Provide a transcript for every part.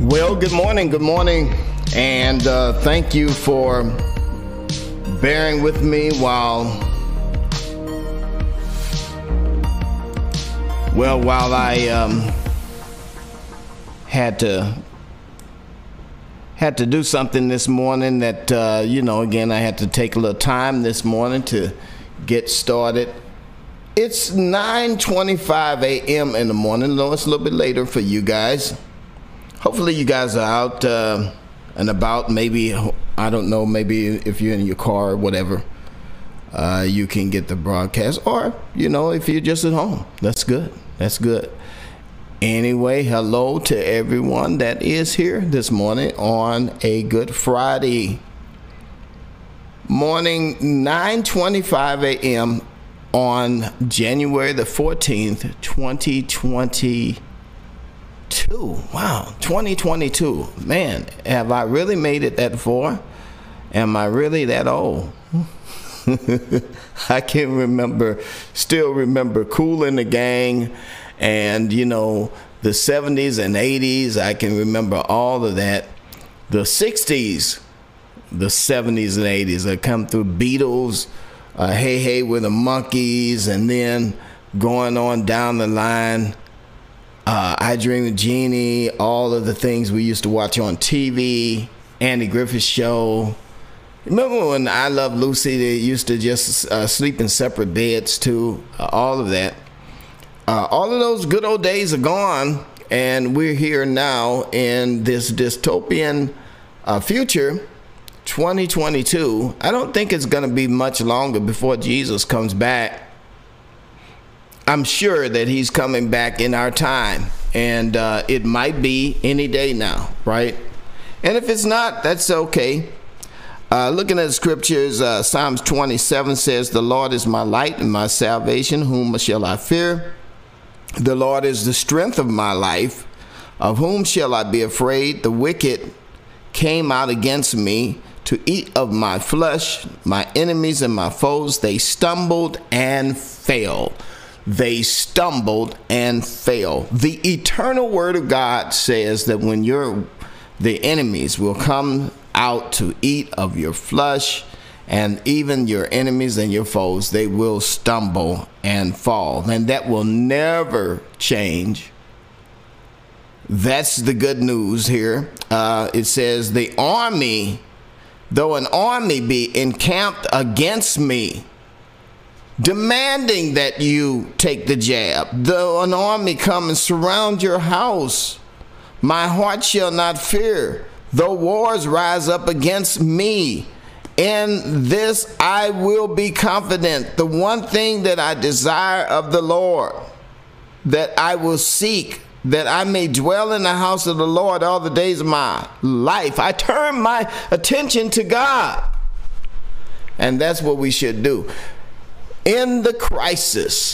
Well, good morning, and thank you for bearing with me while I had to do something this morning that again, I had to take a little time this morning to get started. It's 9:25 a.m. in the morning, though it's a little bit later for you guys. Hopefully you guys are out and about. Maybe, I don't know, maybe if you're in your car or whatever, you can get the broadcast. Or, if you're just at home, that's good. That's good. Anyway, hello to everyone that is here this morning on a Good Friday morning, 9:25 a.m. on January the 14th, 2022. Wow, 2022. Man, have I really made it that far? Am I really that old? I can still remember Kool and the Gang and, the 70s and 80s. I can remember all of that. The 60s, the 70s and 80s. I come through Beatles, Hey Hey with the Monkees, and then going on down the line, I Dream of Jeannie, all of the things we used to watch on TV, Andy Griffith Show. Remember when I Love Lucy, they used to just sleep in separate beds too, all of that. All of those good old days are gone, and we're here now in this dystopian future, 2022. I don't think it's going to be much longer before Jesus comes back. I'm sure that he's coming back in our time, and it might be any day now, right? And if it's not, that's okay. Looking at the scriptures, Psalms 27 says, "The Lord is my light and my salvation, whom shall I fear? The Lord is the strength of my life, of whom shall I be afraid? The wicked came out against me to eat of my flesh, my enemies and my foes, they stumbled and fell." They stumbled and fell. The eternal word of God says that when the enemies will come out to eat of your flesh, and even your enemies and your foes, they will stumble and fall. And that will never change. That's the good news here. It says, "The army, though an army be encamped against me," demanding that you take the jab. "Though an army come and surround your house, my heart shall not fear. Though wars rise up against me, in this I will be confident. The one thing that I desire of the Lord, that I will seek, that I may dwell in the house of the Lord all the days of my life." I turn my attention to God. And that's what we should do. In the crisis,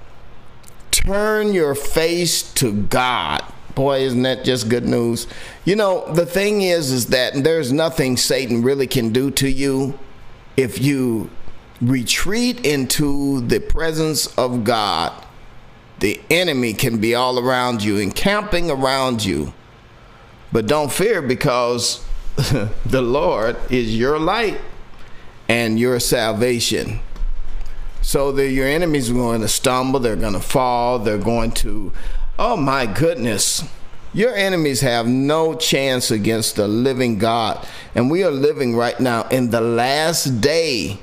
turn your face to God. Boy, isn't that just good news? The thing is that there's nothing Satan really can do to you if you retreat into the presence of God. The enemy can be all around you, encamping around you. But don't fear, because the Lord is your light and your salvation. So your enemies are going to stumble, they're going to fall, they're going to, oh my goodness. Your enemies have no chance against the living God. And we are living right now in the last day.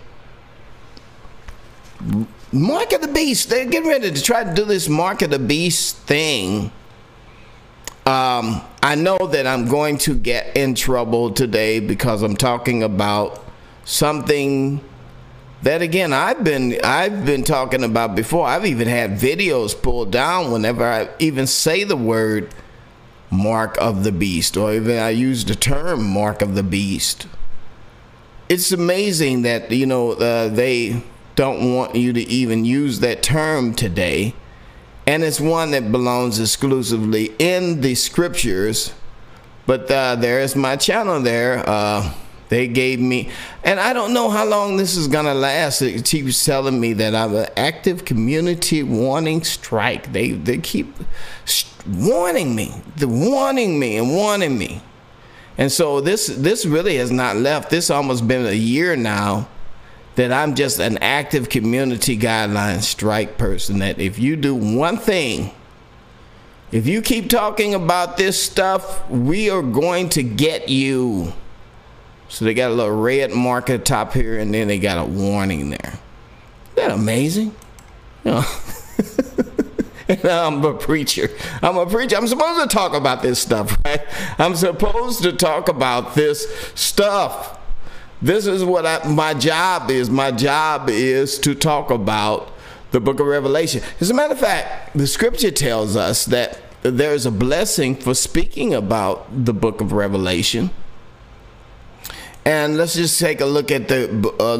Mark of the beast. They're getting ready to try to do this mark of the beast thing. I know that I'm going to get in trouble today because I'm talking about something that, again, I've been talking about before. I've even had videos pulled down whenever I even say the word mark of the beast, or even I use the term mark of the beast. It's amazing that, they don't want you to even use that term today. And it's one that belongs exclusively in the scriptures. But there is my channel there. They gave me, and I don't know how long this is going to last. It keeps telling me that I have an active community warning strike. They keep warning me, warning me. And so this really has not left. This almost been a year now that I'm just an active community guideline strike person, that if you do one thing, if you keep talking about this stuff, we are going to get you. So they got a little red mark at the top here, and then they got a warning there. Isn't that amazing? You know, and I'm a preacher. I'm supposed to talk about this stuff, right? I'm supposed to talk about this stuff. This is what my job is. My job is to talk about the book of Revelation. As a matter of fact, the scripture tells us that there's a blessing for speaking about the book of Revelation. And let's just take a look at the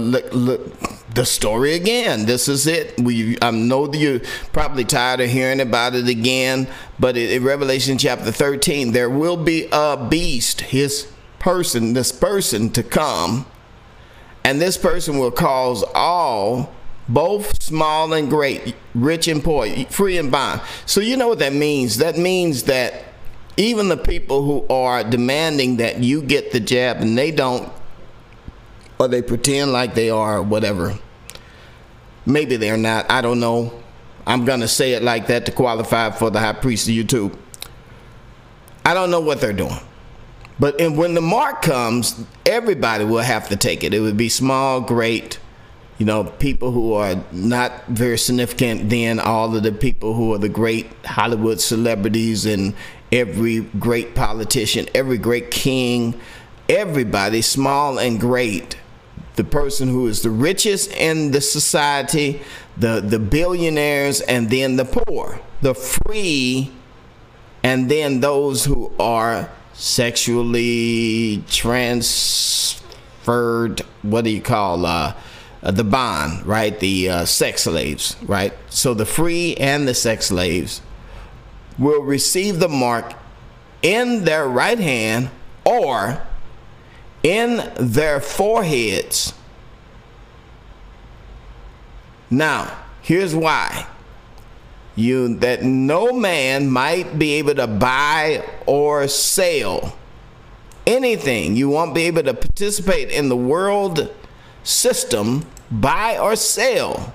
story again. This is it. I know that you're probably tired of hearing about it again, but in Revelation chapter 13, there will be a beast, this person to come, and this person will cause all, both small and great, rich and poor, free and bond. So you know what that means? That means that even the people who are demanding that you get the jab and they don't, or they pretend like they are, or whatever. Maybe they're not. I don't know. I'm going to say it like that to qualify for the high priest of YouTube. I don't know what they're doing. But when the mark comes, everybody will have to take it. It would be small, great, you know, people who are not very significant, then all of the people who are the great Hollywood celebrities and every great politician, every great king, everybody, small and great. The person who is the richest in the society, the billionaires, and then the poor, the free, and then those who are sexually transferred, what do you call the bond, right? The sex slaves, right? So the free and the sex slaves will receive the mark in their right hand or in their foreheads. Now, here's why. That no man might be able to buy or sell anything. You won't be able to participate in the world system, buy or sell.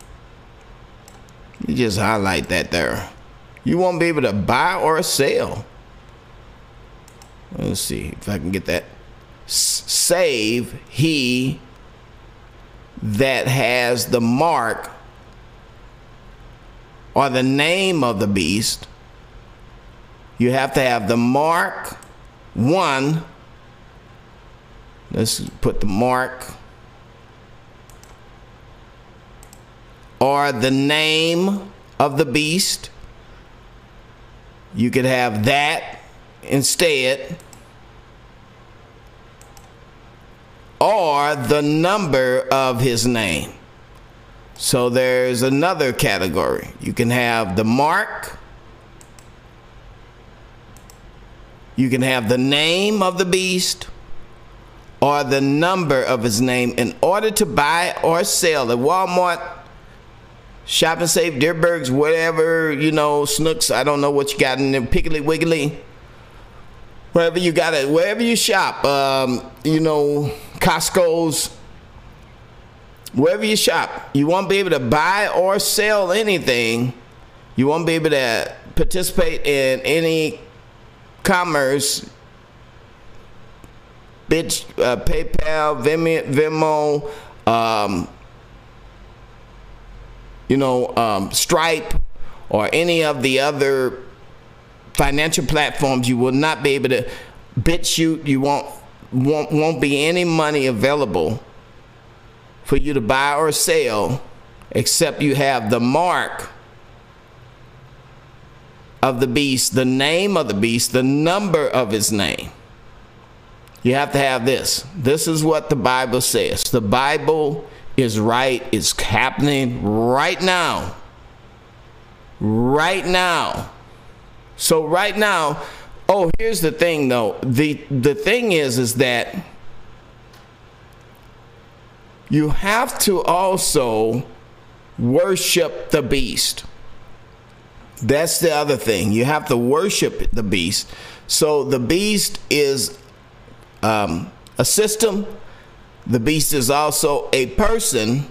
You just highlight that there. You won't be able to buy or sell. Let's see if I can get that. Save he that has the mark or the name of the beast. You have to have the mark, one. Let's put the mark or the name of the beast. You could have that instead, or the number of his name. So there's another category. You can have the mark, you can have the name of the beast, or the number of his name in order to buy or sell at Walmart, Shop and Save, Deerbergs, whatever, you know, Snooks, I don't know what you got in there, Piggly Wiggly, wherever you got it, wherever you shop, you know, Costco's, wherever you shop, you won't be able to buy or sell anything. You won't be able to participate in any commerce, PayPal, Venmo, Stripe, or any of the other financial platforms. You will not be able to BitChute. You won't be any money available for you to buy or sell except you have the mark of the beast, the name of the beast, the number of his name. You have to have this. This is what the Bible says. The Bible is right. It's happening right now. Right now. So right now, oh, here's the thing though. The thing is that you have to also worship the beast. That's the other thing. You have to worship the beast. So the beast is a system. The beast is also a person.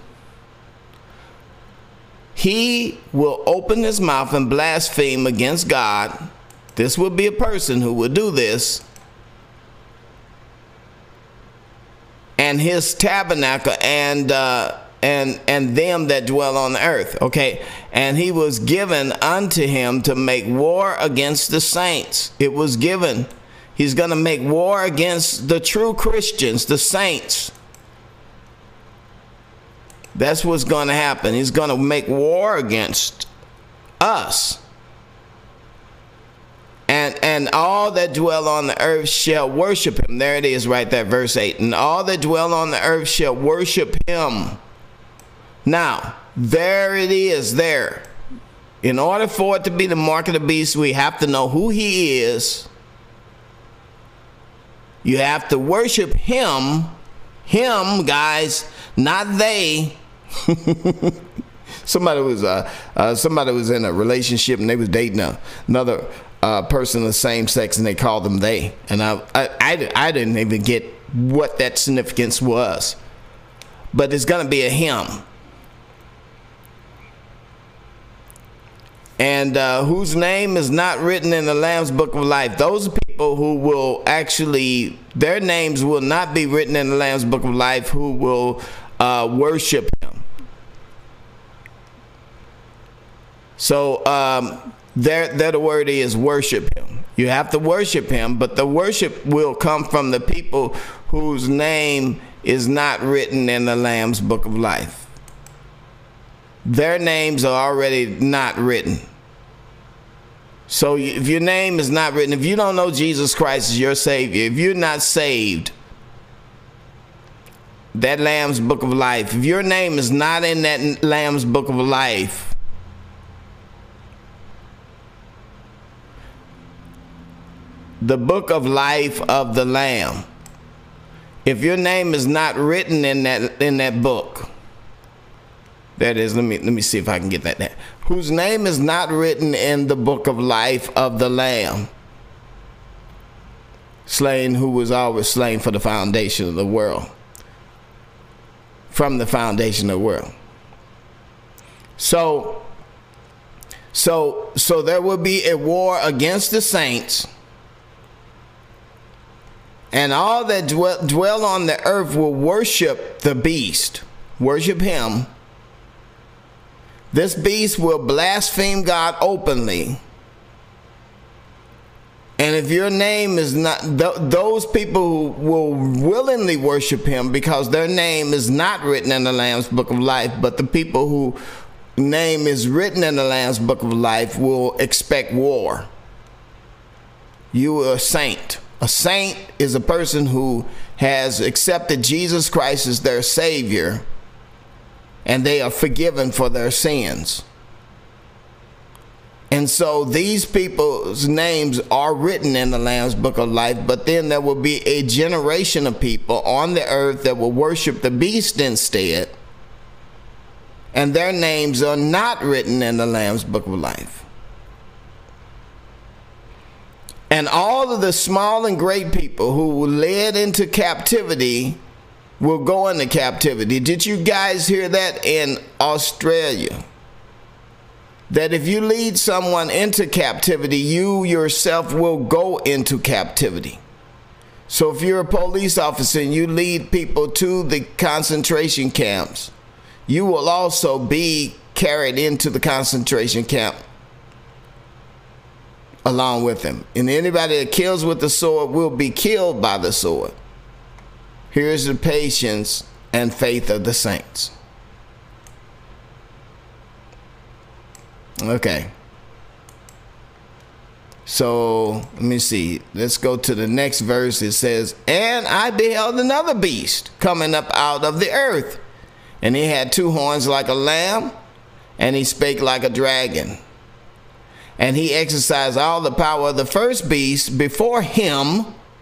He will open his mouth and blaspheme against God. This would be a person who would do this. And his tabernacle and them that dwell on the earth. Okay. And he was given unto him to make war against the saints. It was given. He's going to make war against the true Christians, the saints. That's what's going to happen. He's going to make war against us. And all that dwell on the earth shall worship him. There it is right there, verse 8. And all that dwell on the earth shall worship him. Now, there it is there. In order for it to be the mark of the beast, we have to know who he is. You have to worship him. Him, guys, not they. Somebody was in a relationship and they was dating another person of the same sex, and they called them they. And I didn't even get what that significance was. But it's going to be a him. And whose name is not written in the Lamb's Book of Life. Those people who will actually, their names will not be written in the Lamb's Book of Life, who will worship him. So there the word is worship him. You have to worship him, but the worship will come from the people whose name is not written in the Lamb's Book of Life. Their names are already not written. So if your name is not written, if you don't know Jesus Christ as your Savior, if you're not saved, that Lamb's Book of Life, if your name is not in that Lamb's Book of Life, the Book of Life of the Lamb, if your name is not written in that book, that is, let me see if I can get that down. Whose name is not written in the Book of Life of the Lamb, slain, who was always slain for the foundation of the world, from the foundation of the world. So there will be a war against the saints, and all that dwell on the earth will worship the beast, worship him. This beast will blaspheme God openly. And if your name is not, those people who will willingly worship him because their name is not written in the Lamb's Book of Life, but the people whose name is written in the Lamb's Book of Life will expect war. You are a saint. A saint is a person who has accepted Jesus Christ as their Savior, and they are forgiven for their sins. And so these people's names are written in the Lamb's Book of Life, but then there will be a generation of people on the earth that will worship the beast instead, and their names are not written in the Lamb's Book of Life. And all of the small and great people who were led into captivity will go into captivity. Did you guys hear that in Australia? That if you lead someone into captivity, you yourself will go into captivity. So if you're a police officer and you lead people to the concentration camps, you will also be carried into the concentration camp along with them. And anybody that kills with the sword will be killed by the sword. Here's the patience and faith of the saints. Okay. So let me see. Let's go to the next verse. It says, and I beheld another beast coming up out of the earth, and he had two horns like a lamb, and he spake like a dragon. And he exercised all the power of the first beast before him,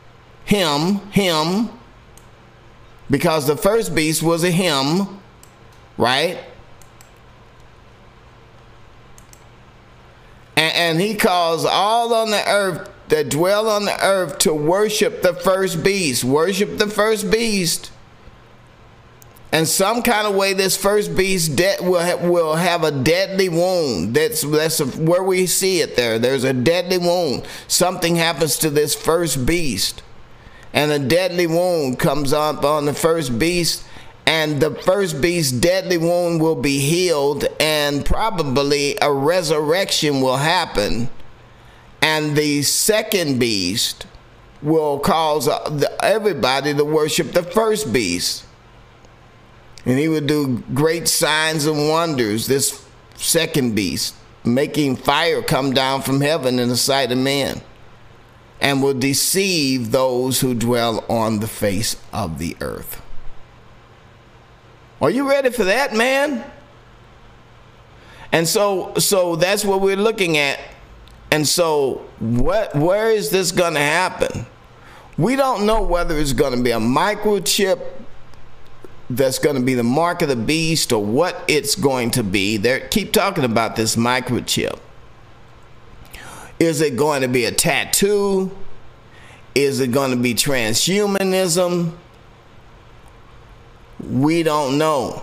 because the first beast was a him, right? and he calls all on the earth that dwell on the earth to worship the first beast. Worship the first beast. And some kind of way, this first beast will have a deadly wound. That's where we see it there. There's a deadly wound. Something happens to this first beast. And a deadly wound comes up on the first beast. And the first beast's deadly wound will be healed. And probably a resurrection will happen. And the second beast will cause everybody to worship the first beast. And he would do great signs and wonders, this second beast, making fire come down from heaven in the sight of men, and will deceive those who dwell on the face of the earth. Are you ready for that, man? And so that's what we're looking at. And so where is this going to happen? We don't know whether it's going to be a microchip that's going to be the mark of the beast, or what it's going to be. They keep talking about this microchip. Is it going to be a tattoo? Is it going to be transhumanism? We don't know.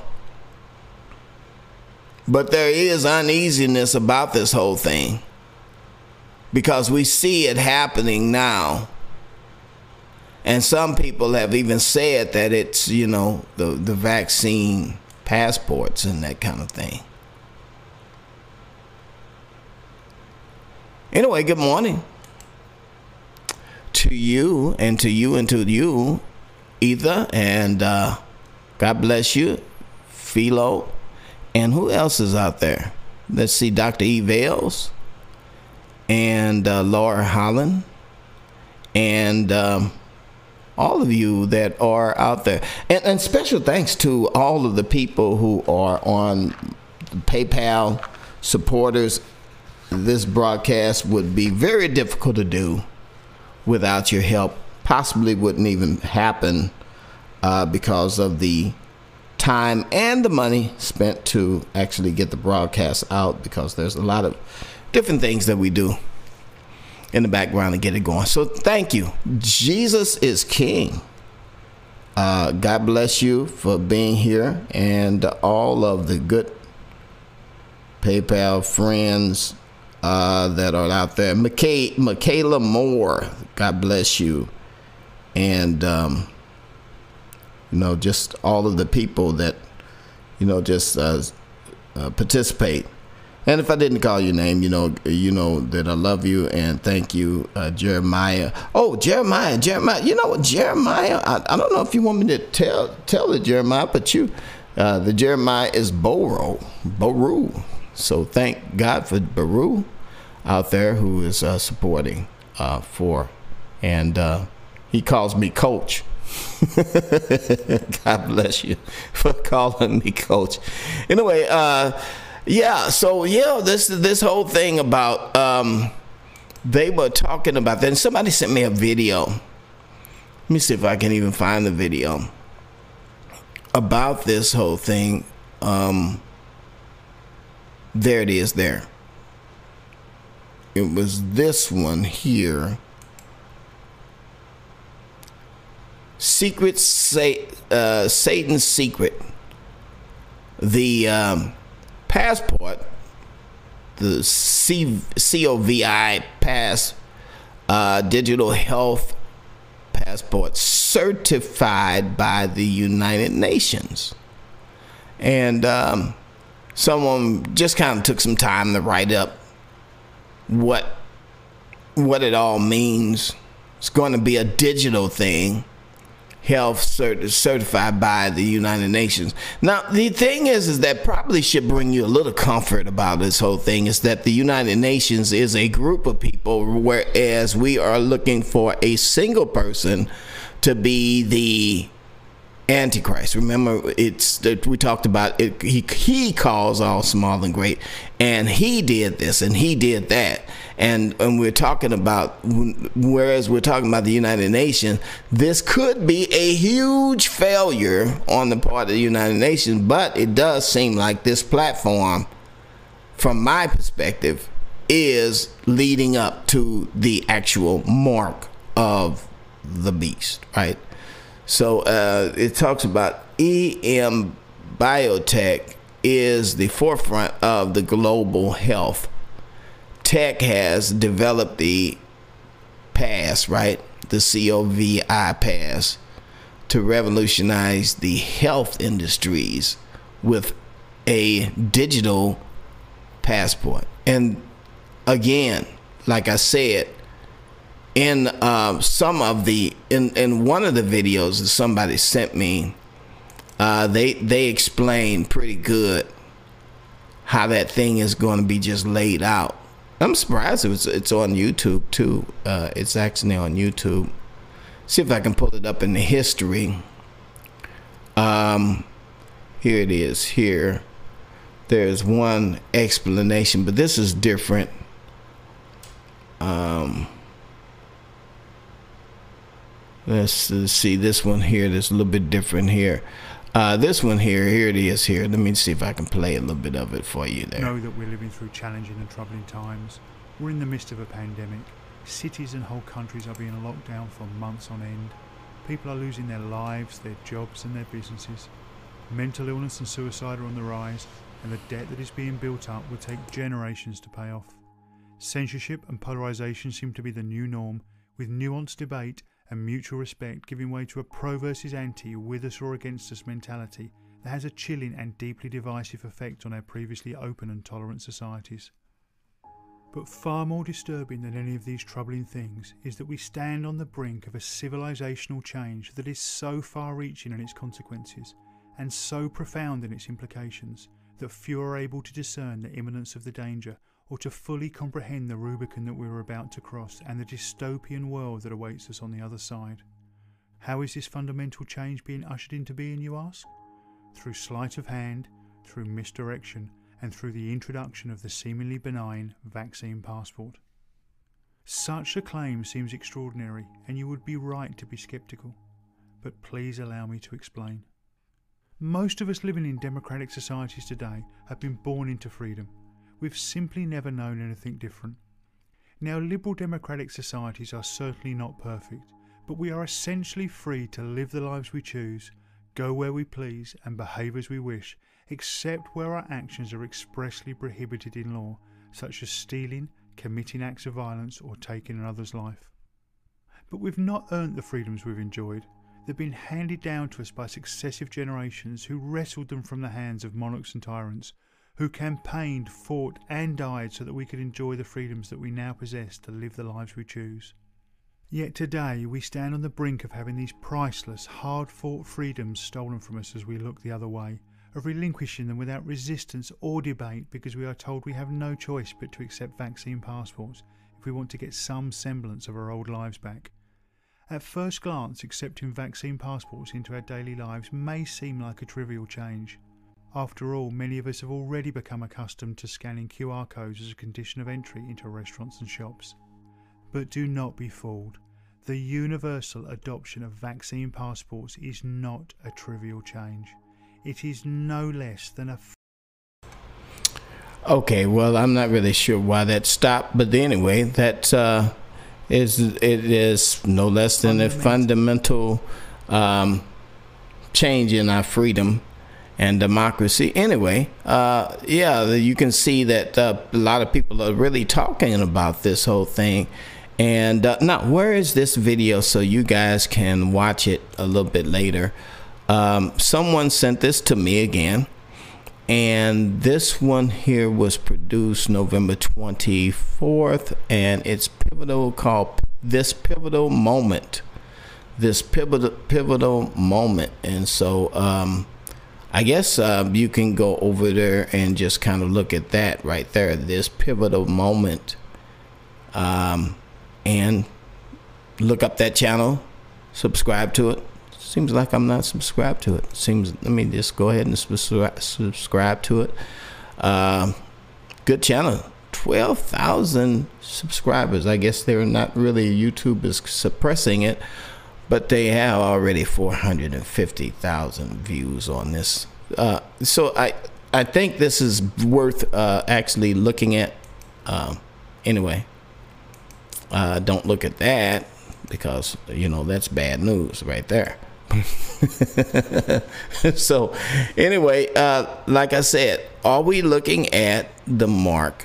But there is uneasiness about this whole thing, because we see it happening now. And some people have even said that it's, the vaccine passports and that kind of thing. Anyway, good morning to you and to you and to you, Ether, and God bless you, Philo, and who else is out there? Let's see, Dr. E. Vales and Laura Holland, and all of you that are out there. And special thanks to all of the people who are on PayPal supporters. This broadcast would be very difficult to do without your help. Possibly wouldn't even happen because of the time and the money spent to actually get the broadcast out, because there's a lot of different things that we do in the background to get it going. So thank you. Jesus is King. God bless you for being here, and all of the good PayPal friends that are out there. Michaela Moore, God bless you. And just all of the people that just participate. And if I didn't call your name, you know that I love you and thank you, Jeremiah. Oh, Jeremiah. You know what, Jeremiah? I don't know if you want me to tell it, Jeremiah, but the Jeremiah is Baru. So thank God for Baru out there who is supporting and he calls me Coach. God bless you for calling me Coach. Anyway, this whole thing about they were talking about that, and somebody sent me a video. Let me see if I can even find the video about this whole thing. There it is there. It was this one here. Satan's Secret. The passport, the COVID pass, digital health passport, certified by the United Nations. And someone just kind of took some time to write up what it all means. It's going to be a digital thing, health certified by the United Nations. Now, the thing is that probably should bring you a little comfort about this whole thing, is that the United Nations is a group of people, whereas we are looking for a single person to be the Antichrist. Remember, it's that we talked about it. He calls all small and great, and he did this and he did that. And we're talking about, whereas we're talking about the United Nations, this could be a huge failure on the part of the United Nations. But it does seem like this platform, from my perspective, is leading up to the actual mark of the beast, right? So it talks about EM Biotech is the forefront of the global health. Tech has developed the pass, right? The COVID pass to revolutionize the health industries with a digital passport. And again, like I said, in some of the in one of the videos that somebody sent me, they explain pretty good how that thing is going to be just laid out. I'm surprised it's on YouTube too. It's actually on YouTube. See if I can pull it up in the history. Here it is. Here, there's one explanation, but this is different. Let's see this one here. That's a little bit different here. This one here it is here. Let me see if I can play a little bit of it for you there. Know that we're living through challenging and troubling times. We're in the midst of a pandemic. Cities and whole countries are being locked down for months on end. People are losing their lives, their jobs and their businesses. Mental illness and suicide are on the rise, and the debt that is being built up will take generations to pay off. Censorship and polarisation seem to be the new norm, with nuanced debate and mutual respect giving way to a pro versus anti, with us or against us mentality that has a chilling and deeply divisive effect on our previously open and tolerant societies. But far more disturbing than any of these troubling things is that we stand on the brink of a civilisational change that is so far-reaching in its consequences and so profound in its implications that few are able to discern the imminence of the danger or to fully comprehend the Rubicon that we are about to cross and the dystopian world that awaits us on the other side. How is this fundamental change being ushered into being, you ask? Through sleight of hand, through misdirection, and through the introduction of the seemingly benign vaccine passport. Such a claim seems extraordinary, and you would be right to be sceptical. But please allow me to explain. Most of us living in democratic societies today have been born into freedom. We've simply never known anything different. Now, liberal democratic societies are certainly not perfect, but we are essentially free to live the lives we choose, go where we please, and behave as we wish, except where our actions are expressly prohibited in law, such as stealing, committing acts of violence, or taking another's life. But we've not earned the freedoms we've enjoyed. They've been handed down to us by successive generations who wrestled them from the hands of monarchs and tyrants, who campaigned, fought and died so that we could enjoy the freedoms that we now possess to live the lives we choose. Yet today we stand on the brink of having these priceless, hard-fought freedoms stolen from us as we look the other way, of relinquishing them without resistance or debate because we are told we have no choice but to accept vaccine passports if we want to get some semblance of our old lives back. At first glance, accepting vaccine passports into our daily lives may seem like a trivial change. After all, many of us have already become accustomed to scanning QR codes as a condition of entry into restaurants and shops. But do not be fooled. The universal adoption of vaccine passports is not a trivial change. It is no less than a... Okay, well, I'm not really sure why that stopped, but anyway, that it is no less than a fundamental change in our freedom and democracy. Anyway, yeah, you can see that a lot of people are really talking about this whole thing. And now, where is this video so you guys can watch it a little bit later? Someone sent this to me again, and this one here was produced November 24th, and it's pivotal, called This Pivotal Moment. This pivotal moment. And so I guess you can go over there and just kind of look at that right there, this pivotal moment, and look up that channel, subscribe to it. Seems like I'm not subscribed to it. Let me just go ahead and subscribe to it. Good channel, 12,000 subscribers. I guess they're not really, YouTube is suppressing it, but they have already 450,000 views on this. So I think this is worth actually looking at. anyway, don't look at that, because that's bad news right there. So anyway, like I said, are we looking at the mark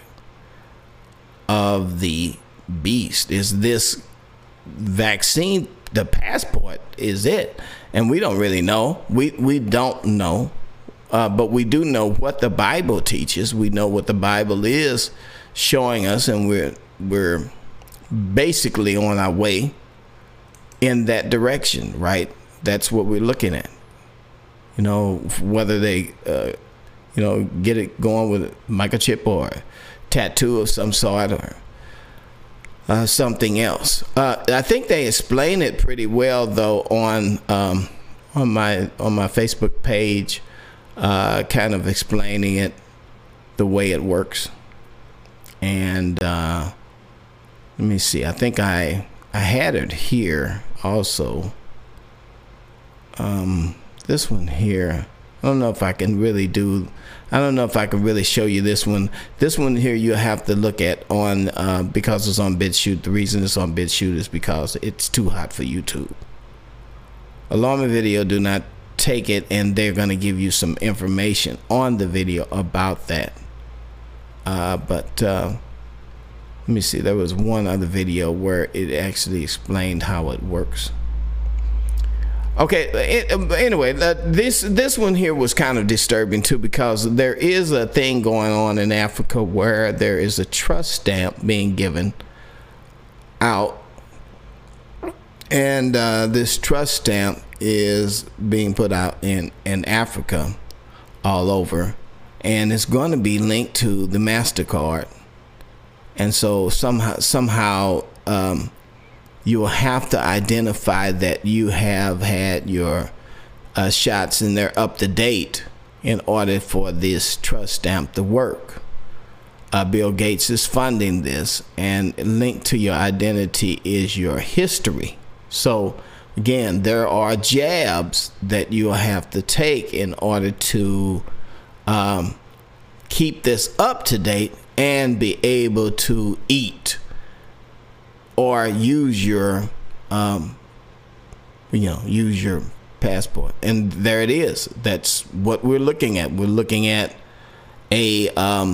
of the beast? Is this vaccine the passport? Is it? And we don't really know. We don't know, but we do know what the Bible teaches. We know what the Bible is showing us, and we're basically on our way in that direction, right? That's what we're looking at. Whether they get it going with a microchip or a tattoo of some sort, or something else. I think they explain it pretty well, though, on my Facebook page, kind of explaining it, the way it works. And let me see. I think I had it here also. This one here, I don't know if I can really show you this one. This one here you have to look at on, because it's on BitChute. The reason it's on BitChute is because it's too hot for YouTube. Alarming Video do not take it, and they're going to give you some information on the video about that. But let me see, there was one other video where it actually explained how it works. Okay, anyway, this one here was kind of disturbing too, because there is a thing going on in Africa where there is a trust stamp being given out, and this trust stamp is being put out in Africa all over, and it's going to be linked to the MasterCard, and so somehow you will have to identify that you have had your shots and they're up to date in order for this trust stamp to work. Bill Gates is funding this, and linked to your identity is your history. So again, there are jabs that you'll have to take in order to keep this up to date and be able to eat or use your use your passport. And there it is. That's what we're looking at. We're looking at a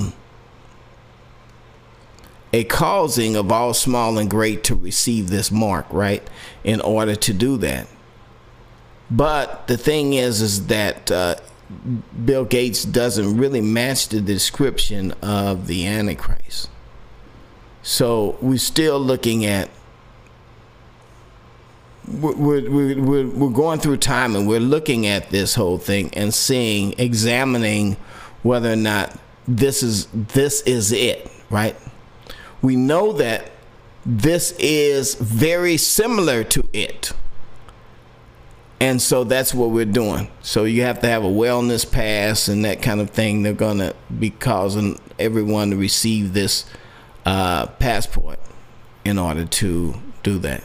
causing of all small and great to receive this mark, right, in order to do that. But the thing is that Bill Gates doesn't really match the description of the Antichrist. So we're still looking at, we're going through time, and we're looking at this whole thing and examining whether or not this is it, right? We know that this is very similar to it. And so that's what we're doing. So you have to have a wellness pass and that kind of thing. They're going to be causing everyone to receive this passport in order to do that.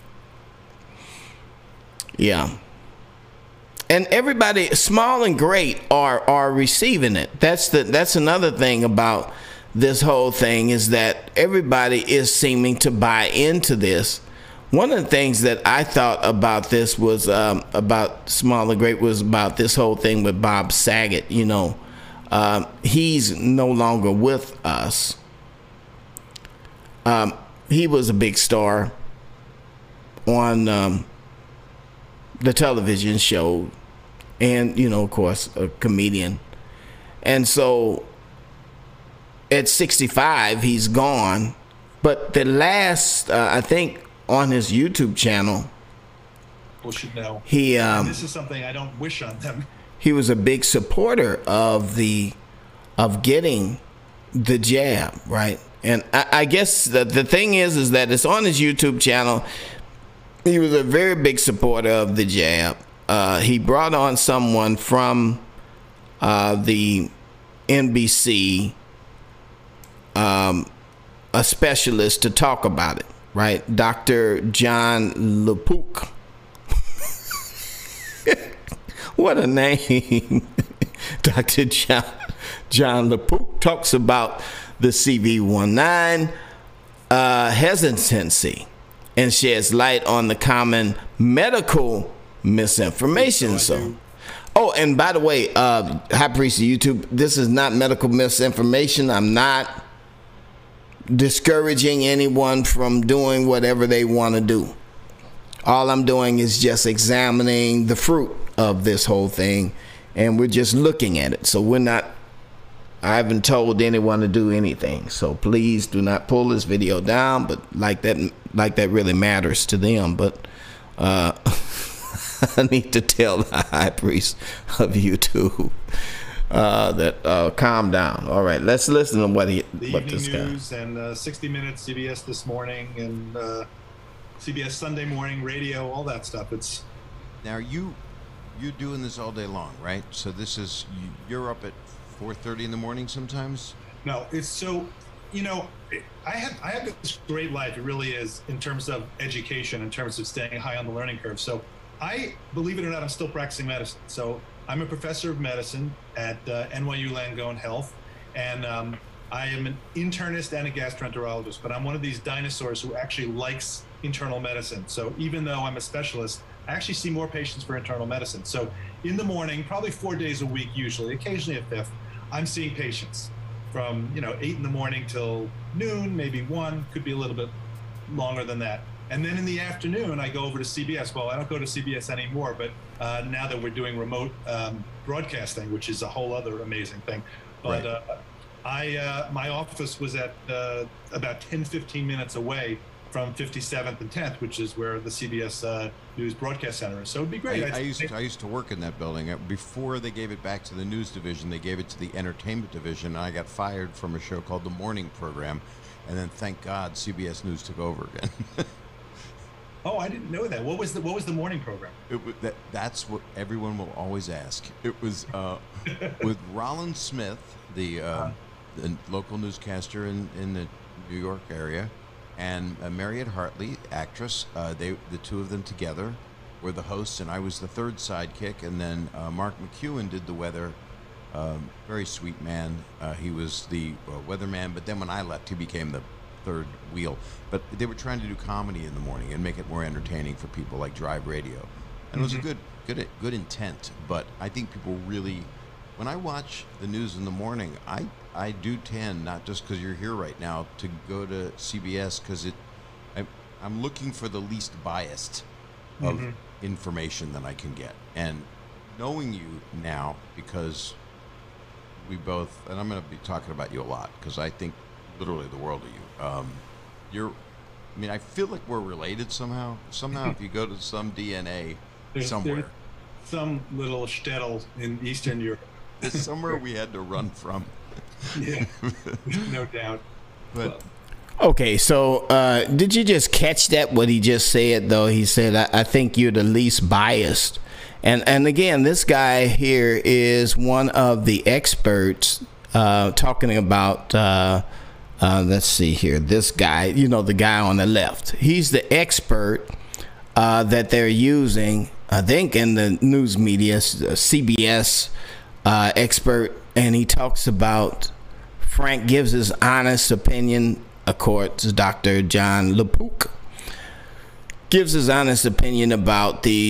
Yeah. And everybody, small and great, are receiving it. That's another thing about this whole thing, is that everybody is seeming to buy into this. One of the things that I thought about this was about small and great was about this whole thing with Bob Saget. He's no longer with us. He was a big star on the television show, and of course a comedian. And so at 65 he's gone, but the last I think on his YouTube channel, people should know, he this is something I don't wish on them. He was a big supporter of getting the jab, right? And I guess the thing is that it's on his YouTube channel. He was a very big supporter of the jab. He brought on someone from the NBC, a specialist, to talk about it, right? Dr. John LaPook. What a name. Dr. John LaPook talks about the CV19, hesitancy and sheds light on the common medical misinformation. Oh, and by the way, High Priest of YouTube, this is not medical misinformation. I'm not discouraging anyone from doing whatever they want to do. All I'm doing is just examining the fruit of this whole thing, and we're just looking at it. So I haven't told anyone to do anything. So please do not pull this video down, but like that really matters to them. But I need to tell the High Priest of YouTube that calm down. All right, let's listen to what this guy. News and 60 Minutes, CBS This Morning, and CBS Sunday Morning Radio, all that stuff. It's now you're doing this all day long, right? So this is you're up at 4:30 in the morning sometimes. No, it's so, I have this great life. It really is, in terms of education, in terms of staying high on the learning curve. So I, believe it or not, I'm still practicing medicine. So I'm a professor of medicine at NYU Langone Health, and I am an internist and a gastroenterologist, but I'm one of these dinosaurs who actually likes internal medicine. So even though I'm a specialist, I actually see more patients for internal medicine. So in the morning, probably 4 days a week, usually, occasionally a fifth, I'm seeing patients from 8 in the morning till noon, maybe 1, could be a little bit longer than that. And then in the afternoon, I go over to CBS. Well, I don't go to CBS anymore, but now that we're doing remote broadcasting, which is a whole other amazing thing. But right. My office was at about 10-15 minutes away from 57th and 10th, which is where the CBS News Broadcast Center is. So it'd be great. I used to work in that building. Before they gave it back to the news division, they gave it to the entertainment division. And I got fired from a show called The Morning Program. And then, thank God, CBS News took over again. Oh, I didn't know that. What was the morning program? That's what everyone will always ask. It was with Rollin Smith, the local newscaster in the New York area, and Mariette Hartley, actress. The two of them together were the hosts, and I was the third sidekick. And then Mark McEwen did the weather. Very sweet man. He was the weatherman, but then when I left, he became the third wheel. But they were trying to do comedy in the morning and make it more entertaining for people, like Drive Radio. And it was a good intent. But I think people really, when I watch the news in the morning, I do tend, not just because you're here right now, to go to CBS because I'm looking for the least biased of information that I can get. And knowing you now, because we both, and I'm going to be talking about you a lot because I think literally the world of you. I feel like we're related somehow. Somehow, if you go to some DNA somewhere, there's some little shtetl in Eastern Europe. There's somewhere we had to run from. Yeah, no doubt. But okay, so did you just catch that? What he just said, though, he said, "I think you're the least biased." And again, this guy here is one of the experts talking about. Let's see here. This guy, the guy on the left, he's the expert that they're using, I think, in the news media, CBS expert. And he talks about, Frank gives his honest opinion, of course, Dr. John LaPook gives his honest opinion about the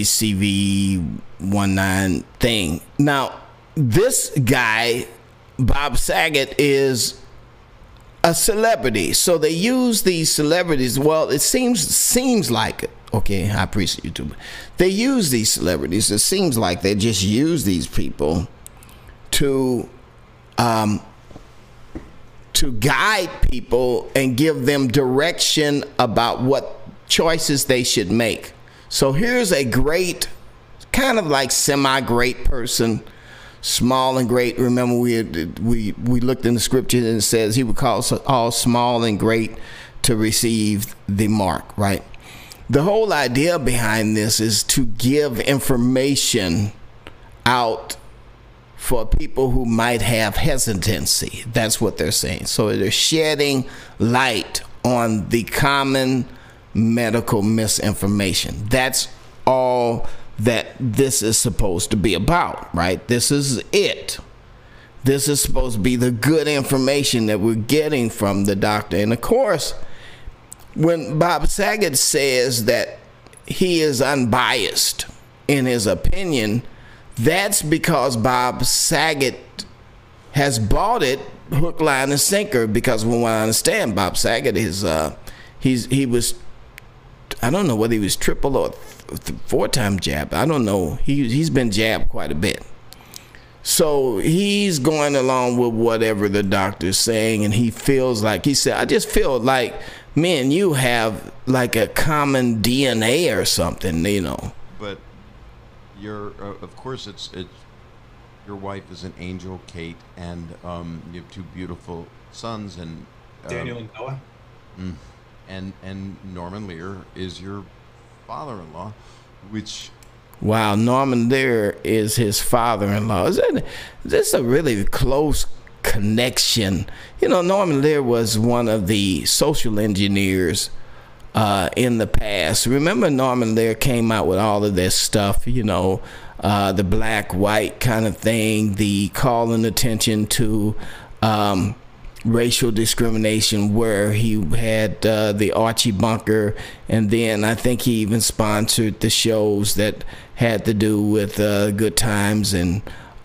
CV19 thing. Now, this guy, Bob Saget, is a celebrity, so they use these celebrities. Well, it seems like it. Okay, I appreciate YouTube. They use these celebrities. It seems like they just use these people to guide people and give them direction about what choices they should make. So here's a great, kind of like semi-great person. Small and great. Remember, we looked in the scripture and it says he would cause all small and great to receive the mark, right? The whole idea behind this is to give information out for people who might have hesitancy. That's what they're saying. So they're shedding light on the common medical misinformation. That's all that this is supposed to be about, right? This is it. This is supposed to be the good information that we're getting from the doctor. And of course, when Bob Saget says that he is unbiased in his opinion, that's because Bob Saget has bought it hook, line, and sinker. Because from what I understand, Bob Saget is he was, I don't know whether he was triple or four-time jabbed. I don't know. He's been jabbed quite a bit. So he's going along with whatever the doctor's saying, and he feels like, he said, I just feel like me and you have like a common DNA or something, you know. But you're, of course, it's your wife is an angel, Kate, and you have two beautiful sons, and Daniel and Noah. And Norman Lear is your father-in-law, which. Wow, Norman Lear is his father-in-law. Is this a really close connection? You know, Norman Lear was one of the social engineers in the past. Remember, Norman Lear came out with all of this stuff, you know, the black-white kind of thing, the calling attention to racial discrimination, where he had the Archie Bunker, and then I think he even sponsored the shows that had to do with good times and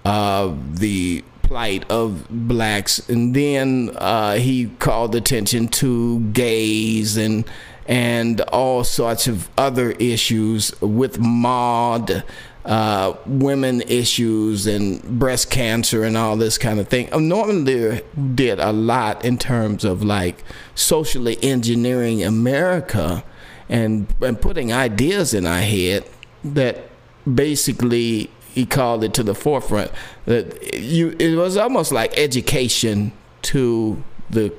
the plight of blacks. And then he called attention to gays and all sorts of other issues with Maud, women issues and breast cancer and all this kind of thing. Norman Lear did a lot in terms of like socially engineering America and putting ideas in our head that basically he called it to the forefront. That it was almost like education to the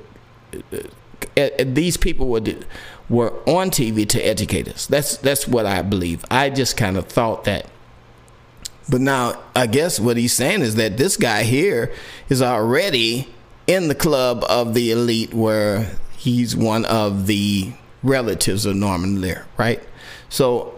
these people were on TV to educate us. That's what I believe. I just kind of thought that. But now, I guess what he's saying is that this guy here is already in the club of the elite, where he's one of the relatives of Norman Lear, right? So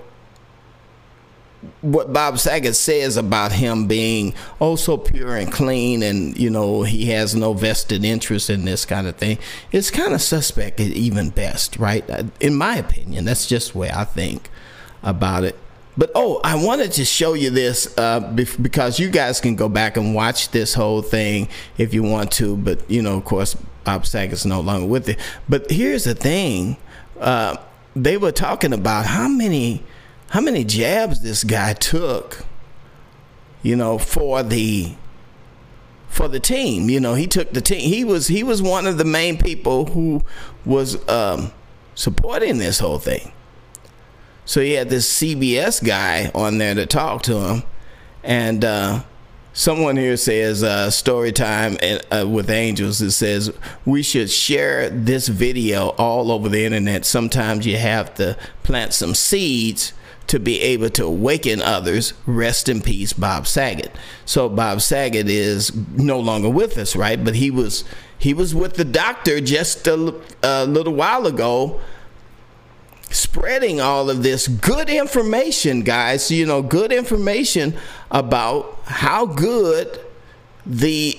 what Bob Saget says about him being oh so pure and clean, and you know he has no vested interest in this kind of thing, it's kind of suspect at even best, right? In my opinion, that's just the way I think about it. But I wanted to show you this because you guys can go back and watch this whole thing if you want to. But you know, of course, Bob Saget's no longer with it. But here's the thing: they were talking about how many jabs this guy took, you know, for the team. You know, he took the team. He was one of the main people who was supporting this whole thing. So he had this CBS guy on there to talk to him, and someone here says story time with angels. It says we should share this video all over the internet. Sometimes you have to plant some seeds to be able to awaken others. Rest in peace, Bob Saget. So Bob Saget is no longer with us, right? But he was with the doctor just a little while ago, spreading all of this good information, guys. You know, good information about how good the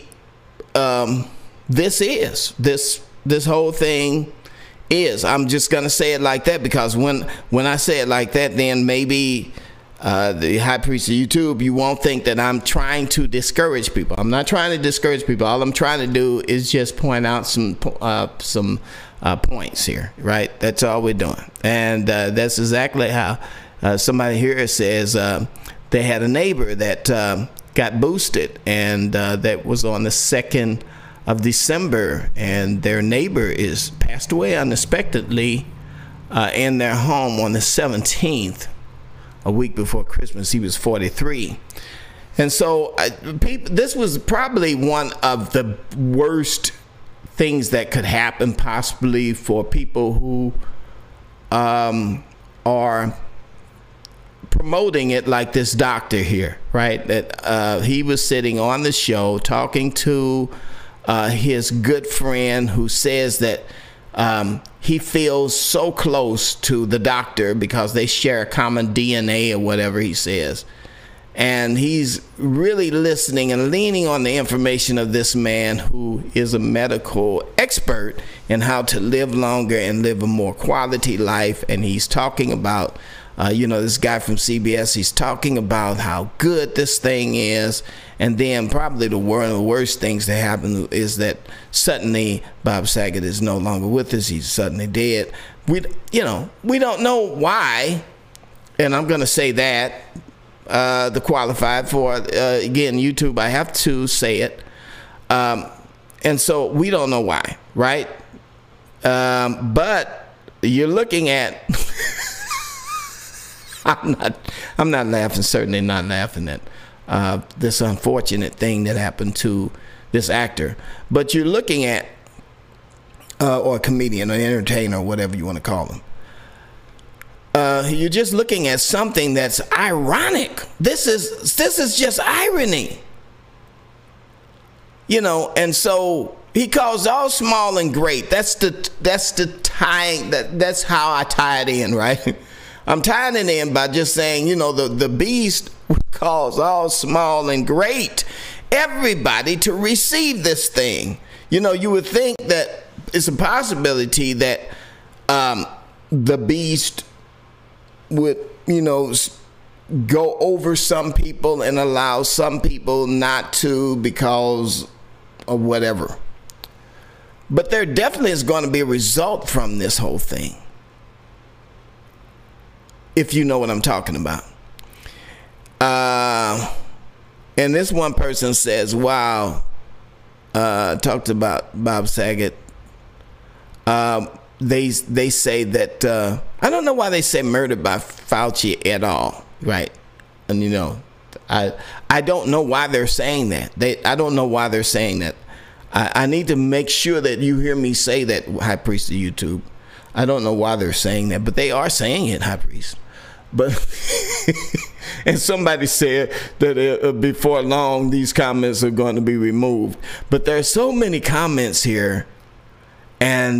this whole thing is. I'm just gonna say it like that because when I say it like that, then maybe the high priest of YouTube, you won't think that I'm trying to discourage people. I'm not trying to discourage people. All I'm trying to do is just point out some points here, right? That's all we're doing. And that's exactly how somebody here says they had a neighbor that got boosted, and that was on the 2nd of December, and their neighbor is passed away unexpectedly in their home on the 17th, a week before Christmas. He was 43. And so this was probably one of the worst things that could happen possibly for people who are promoting it, like this doctor here, right? That he was sitting on the show talking to his good friend, who says that he feels so close to the doctor because they share a common DNA or whatever he says. And he's really listening and leaning on the information of this man who is a medical expert in how to live longer and live a more quality life. And he's talking about, this guy from CBS, he's talking about how good this thing is. And then probably one of the worst things that happened is that suddenly Bob Saget is no longer with us. He's suddenly dead. We don't know why. And I'm going to say that. The qualified for, again, YouTube, I have to say it. And so we don't know why, right? But you're looking at, I'm not laughing, certainly not laughing at this unfortunate thing that happened to this actor. But you're looking at, or a comedian, or an entertainer, or whatever you want to call him. You're just looking at something that's ironic. This is just irony. And so he calls all small and great. That's tying, that's how I tie it in, right? I'm tying it in by just saying, the beast calls all small and great everybody to receive this thing. You would think that it's a possibility that the beast would, go over some people and allow some people not to because of whatever. But there definitely is going to be a result from this whole thing, if you know what I'm talking about. And this one person says, wow, talked about Bob Saget. They say that, I don't know why they say murdered by Fauci at all, right? And I don't know why they're saying that. I don't know why they're saying that. I need to make sure that you hear me say that, High Priest of YouTube. I don't know why they're saying that, but they are saying it, High Priest. But and somebody said that before long these comments are going to be removed. But there are so many comments here, and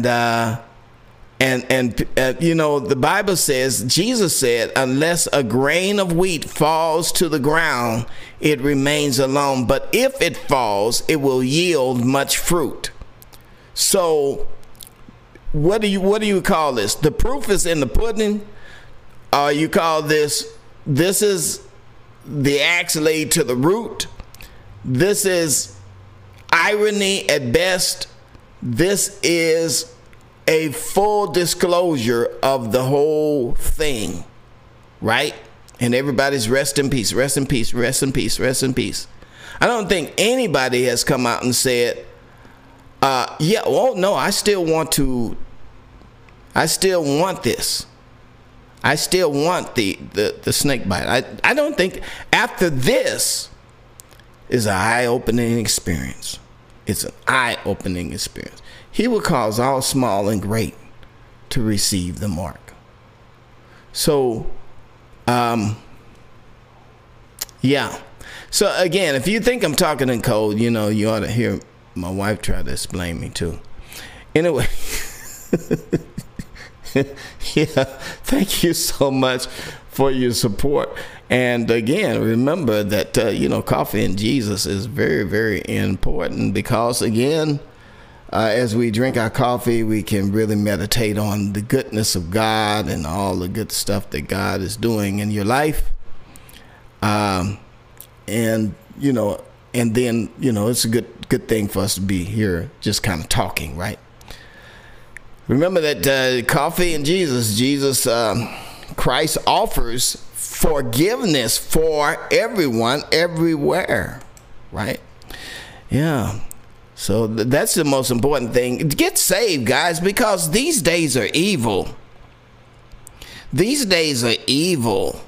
the Bible says, Jesus said, unless a grain of wheat falls to the ground, it remains alone. But if it falls, it will yield much fruit. So what do you call this? The proof is in the pudding. You call this is the axe laid to the root. This is irony at best. This is a full disclosure of the whole thing, right? And everybody's rest in peace, rest in peace, rest in peace, rest in peace. I don't think anybody has come out and said, no, I still want this. I still want the snake bite. I don't think after this is an eye-opening experience. It's an eye-opening experience. He will cause all small and great to receive the mark. So, yeah. So again, if you think I'm talking in code, you ought to hear my wife try to explain me too. Anyway, yeah, thank you so much for your support. And again, remember that, coffee and Jesus is very, very important because, again, as we drink our coffee, we can really meditate on the goodness of God and all the good stuff that God is doing in your life. And then, it's a good thing for us to be here just kind of talking, right? Remember that coffee and Jesus, Christ offers forgiveness for everyone, everywhere, right? Yeah. So that's the most important thing. Get saved, guys, because these days are evil. These days are evil.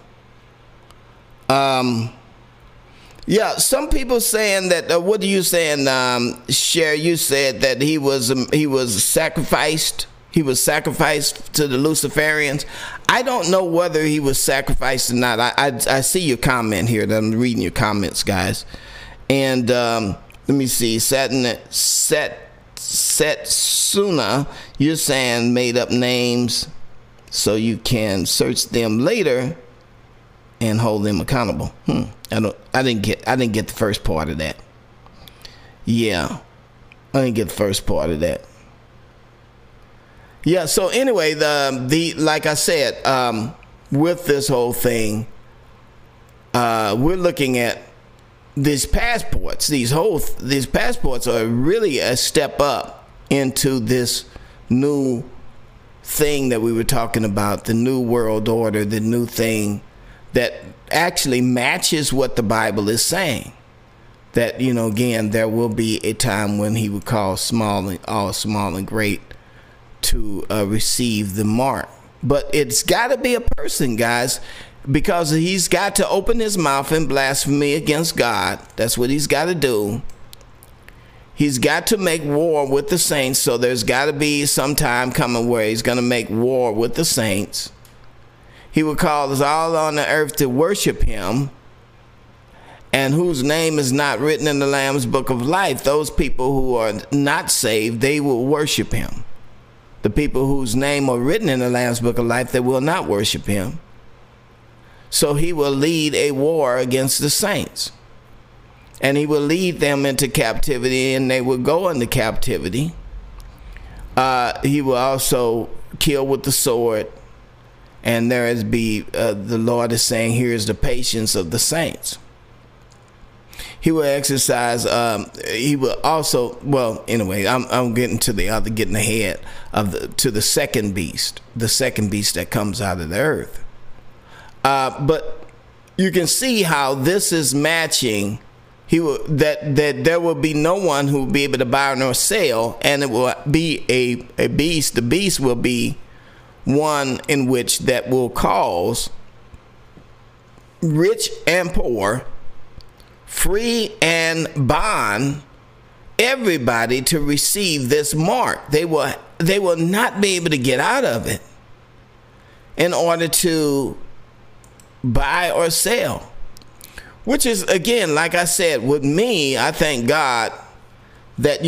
Yeah, some people saying that. What are you saying, Cher? You said that he was sacrificed. He was sacrificed to the Luciferians. I don't know whether he was sacrificed or not. I see your comment here. I'm reading your comments, guys. And let me see. Setsuna, you're saying made up names so you can search them later and hold them accountable. I didn't get the first part of that. Yeah, I didn't get the first part of that. Yeah. So anyway, the like I said, with this whole thing, we're looking at these passports. These passports are really a step up into this new thing that we were talking about, the new world order, the new thing that actually matches what the Bible is saying. That, you know, again, there will be a time when he would call all small and great to receive the mark. But it's got to be a person, guys, because he's got to open his mouth in blasphemy against God. That's what he's got to do. He's got to make war with the saints. So there's got to be some time coming where he's going to make war with the saints. He will call us all on the earth to worship him, and whose name is not written in the Lamb's book of life. Those people who are not saved, they will worship him. The people whose name are written in the Lamb's book of life, they will not worship him. So he will lead a war against the saints. And he will lead them into captivity, and they will go into captivity. He will also kill with the sword. And the Lord is saying, here is the patience of the saints. He will exercise, he will also, well, anyway, I'm getting ahead to the second beast that comes out of the earth. But you can see how this is matching. That there will be no one who will be able to buy nor sell, and it will be a beast. The beast will be one in which that will cause rich and poor, free and bond, everybody to receive this mark. They will not be able to get out of it in order to buy or sell. Which is, again, like I said, with me, I thank God that,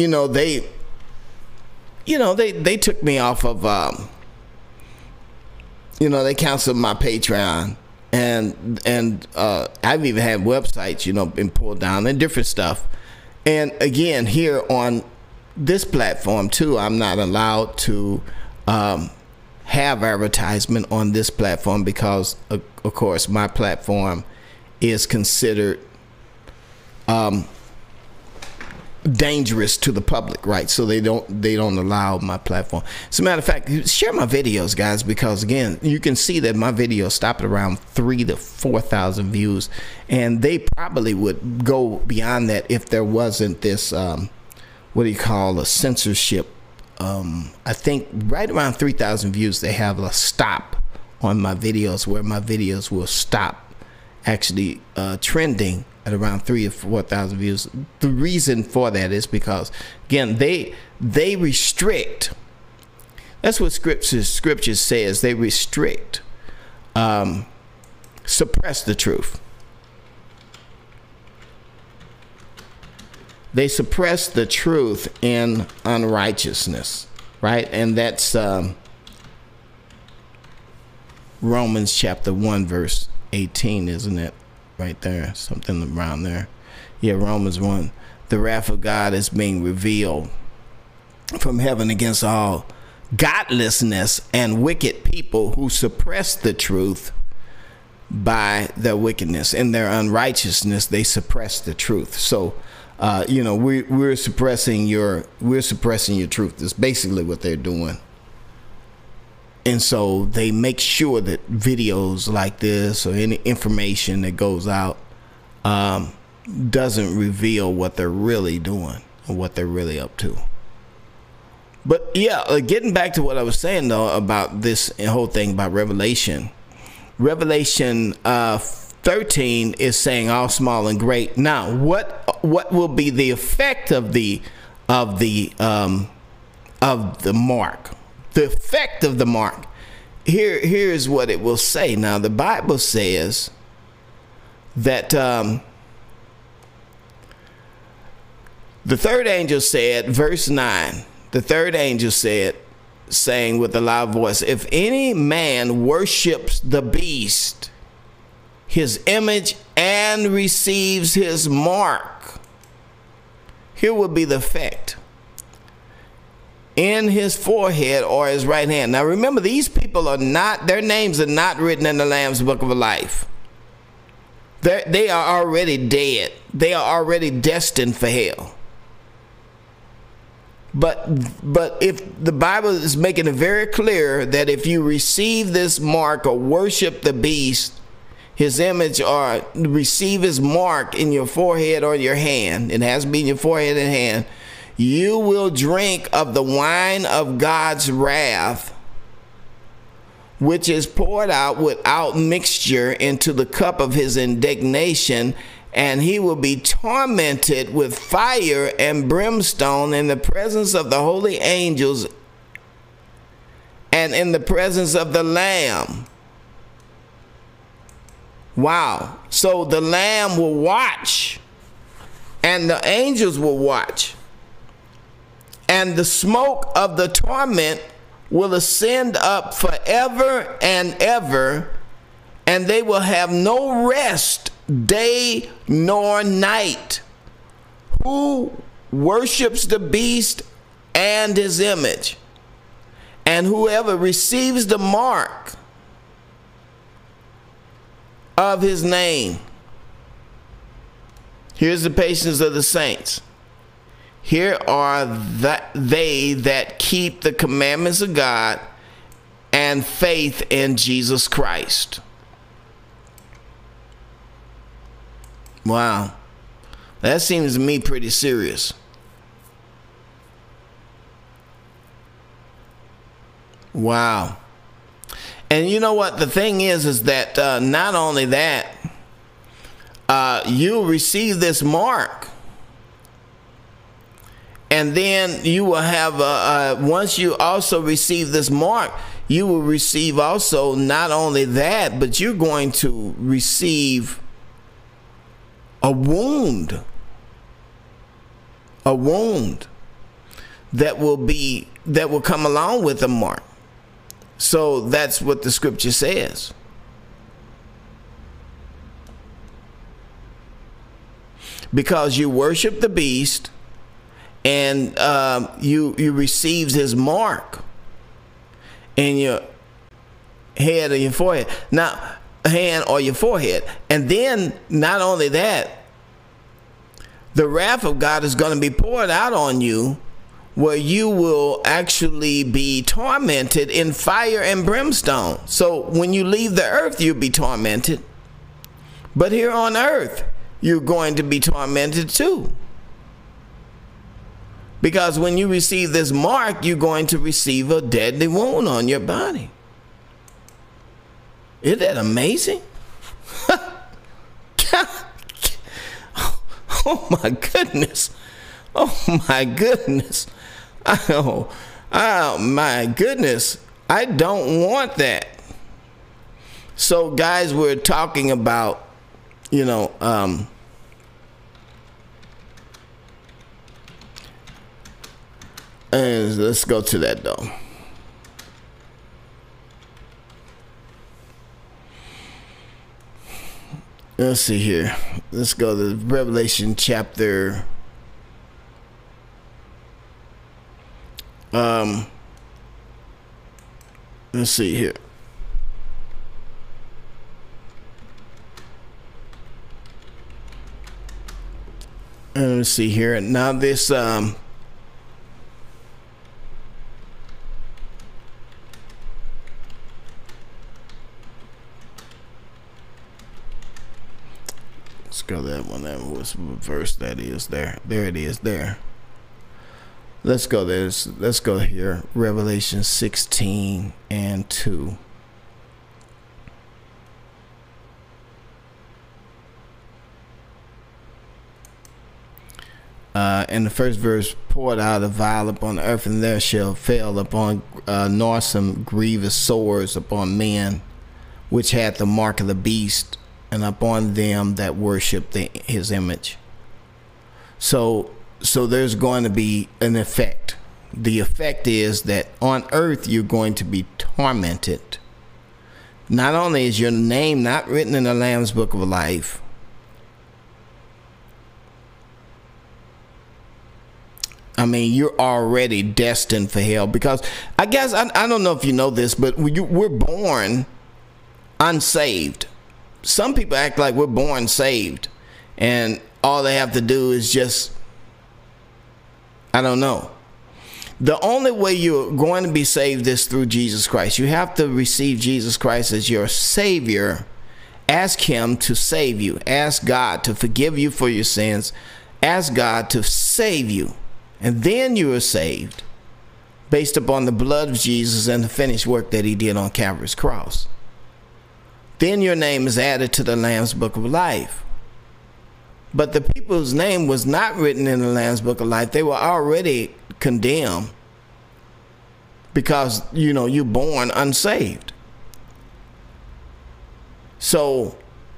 they took me off of, they canceled my Patreon. And I've even had websites, been pulled down and different stuff. And again, here on this platform too, I'm not allowed to have advertisement on this platform because, of course, my platform is considered dangerous to the public, right? So they don't allow my platform. As a matter of fact, share my videos, guys, because again, you can see that my videos stop at around 3,000 to 4,000 views, and they probably would go beyond that if there wasn't this a censorship. I think right around 3,000 views, they have a stop on my videos where my videos will stop actually trending at around 3,000 or 4,000 views. The reason for that is because, again, they restrict. That's what scripture says. They restrict, suppress the truth. They suppress the truth in unrighteousness, right? And that's Romans chapter 1 verse 18, isn't it? Right there, something around there. Yeah, Romans 1. The wrath of God is being revealed from heaven against all godlessness and wicked people who suppress the truth by their wickedness. In their unrighteousness, they suppress the truth. So, we're suppressing your truth. That's basically what they're doing. And so they make sure that videos like this or any information that goes out doesn't reveal what they're really doing or what they're really up to. But yeah, getting back to what I was saying though about this whole thing about Revelation 13 is saying all small and great. Now, what will be the effect of the mark? The effect of the mark. Here's what it will say. Now, the Bible says that the third angel said, verse 9, the third angel said, saying with a loud voice, if any man worships the beast, his image and receives his mark. Here will be the effect. In his forehead or his right hand. Now remember, these people are not, their names are not written in the Lamb's Book of Life. They are already dead. They are already destined for hell. But if the Bible is making it very clear that if you receive this mark or worship the beast, his image, or receive his mark in your forehead or your hand, it has to be in your forehead and hand, you will drink of the wine of God's wrath, which is poured out without mixture into the cup of his indignation, and he will be tormented with fire and brimstone in the presence of the holy angels and in the presence of the Lamb. Wow. So the Lamb will watch, and the angels will watch, and the smoke of the torment will ascend up forever and ever, and they will have no rest day nor night, who worships the beast and his image, and whoever receives the mark of his name. Here's the patience of the saints. Here are they that keep the commandments of God and faith in Jesus Christ. Wow. That seems to me pretty serious. Wow. And you know what? The thing is that not only that, you'll receive this mark. And then you will have, once you also receive this mark, you will receive also not only that, but you're going to receive a wound that will come along with the mark. So that's what the scripture says. Because you worship the beast, and you received his mark in your head or your forehead. Now, hand or your forehead. And then, not only that, the wrath of God is going to be poured out on you, where you will actually be tormented in fire and brimstone. So when you leave the earth, you'll be tormented. But here on earth, you're going to be tormented too. Because when you receive this mark, you're going to receive a deadly wound on your body. Isn't that amazing? Oh my goodness. Oh my goodness. Oh my goodness. I don't want that. So guys, we're talking about, and let's go to that though. Let's see here. Let's go to Revelation chapter let's see here. And let's see here. Now this let's go that one. That was what verse that is there. There it is there. Let's go there. Let's go here. Revelation 16 and 2. In the first verse, poured out a vial upon the earth, and there shall fail upon noisome grievous sores upon men, which had the mark of the beast, and upon them that worship his image. So there's going to be an effect. The effect is that on earth you're going to be tormented. not only is your name not written in the Lamb's Book of Life, I mean, you're already destined for hell. Because I guess, I don't know if you know this, but we're born unsaved. Some people act like we're born saved, and all they have to do is just, I don't know. The only way you're going to be saved is through Jesus Christ. You have to receive Jesus Christ as your Savior. Ask Him to save you. Ask God to forgive you for your sins. Ask God to save you. And then you are saved based upon the blood of Jesus and the finished work that He did on Calvary's cross. Then your name is added to the Lamb's Book of Life. But the people whose name was not written in the Lamb's Book of Life, they were already condemned because, you know, you're born unsaved. So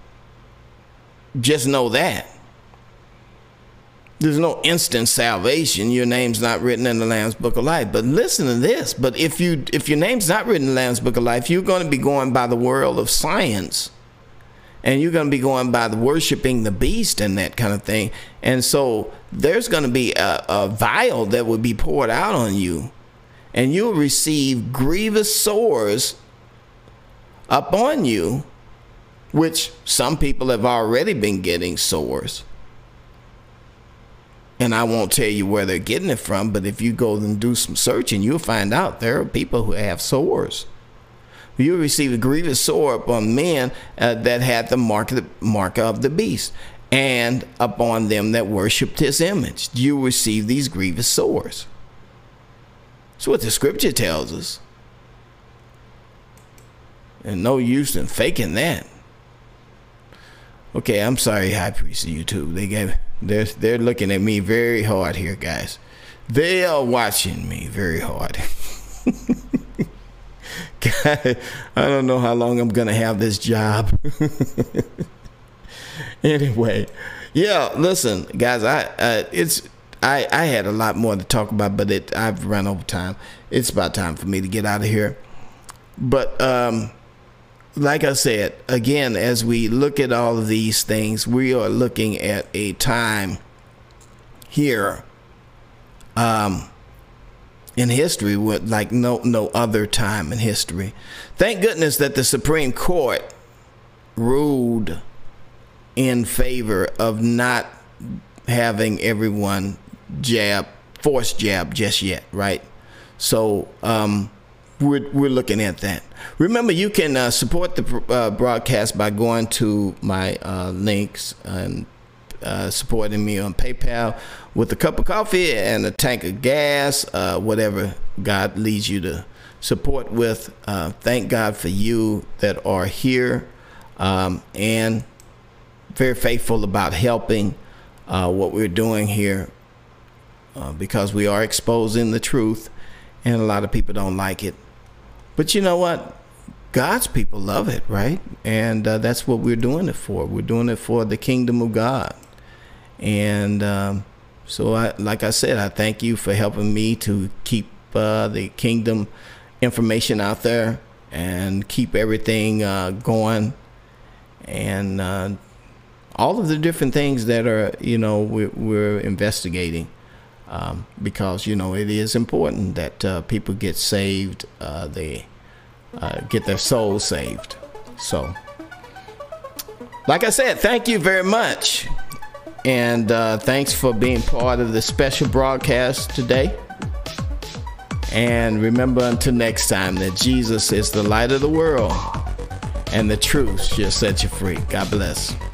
just know that. There's no instant salvation. Your name's not written in the Lamb's Book of Life. But listen to this. But if your name's not written in the Lamb's Book of Life, you're going to be going by the world of science. And you're going to be going by the worshiping the beast and that kind of thing. And so there's going to be a vial that will be poured out on you. And you'll receive grievous sores upon you, which some people have already been getting sores. And I won't tell you where they're getting it from, but if you go and do some searching, you'll find out there are people who have sores. You receive a grievous sore upon men that had the mark of the beast, and upon them that worshipped his image. You receive these grievous sores. That's what the scripture tells us. And no use in faking that. Okay, I'm sorry, High Priest of YouTube. They're looking at me very hard here, guys. They are watching me very hard. God, I don't know how long I'm gonna have this job. Anyway, yeah. Listen, guys. I had a lot more to talk about, but I've run over time. It's about time for me to get out of here. But like I said, again, as we look at all of these things, we are looking at a time here in history with like no other time in history. Thank goodness that the Supreme Court ruled in favor of not having everyone force jab just yet, right? So we're looking at that. Remember, you can support the broadcast by going to my links and supporting me on PayPal with a cup of coffee and a tank of gas, whatever God leads you to support with. Thank God for you that are here and very faithful about helping what we're doing here, because we are exposing the truth and a lot of people don't like it. But you know what? God's people love it, right? And that's what we're doing it for. We're doing it for the kingdom of God. And so, like I said, I thank you for helping me to keep the kingdom information out there and keep everything going. And all of the different things that are, we're investigating. Because, it is important that people get saved, they get their souls saved. So, like I said, thank you very much. And thanks for being part of the special broadcast today. And remember, until next time, that Jesus is the light of the world, and the truth shall set you free. God bless.